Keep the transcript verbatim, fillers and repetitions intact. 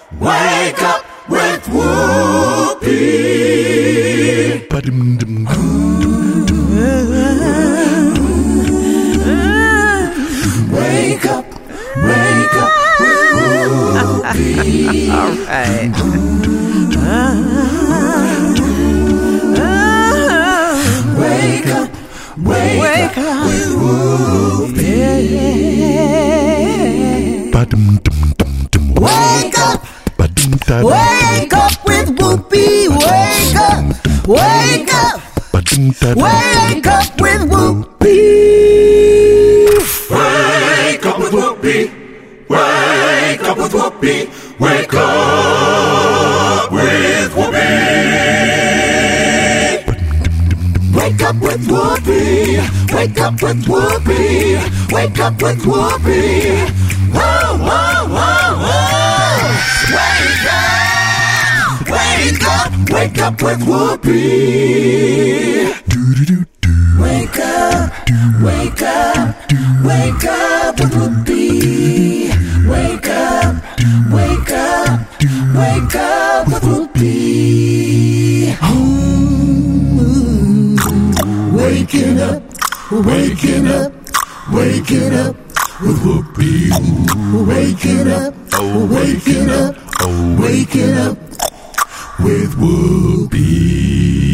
Wake up with Whoopi. Wake up, wake up with Whoopi. All right. Wake up, wake, wake up, up with Whoopi. Wake up, wake up with Whoopi. Wake up, wake up, wake up with Whoopi. Wake up with Whoopi. Wake up with Whoopi. Wake up with Whoopi. Wake up with Whoopi. Wake up with Whoopi. Wake up with Whoopi. Whoa, whoa, whoa, whoa. Wake up. Wake up. Wake up with Whoopi. Wake up. Wake up. Wake up with Whoopi. Wake up. Wake up. Wake up with Whoopi. Waking up, waking up, waking up with Whoopi. Waking up, waking up, waking up with Whoopi.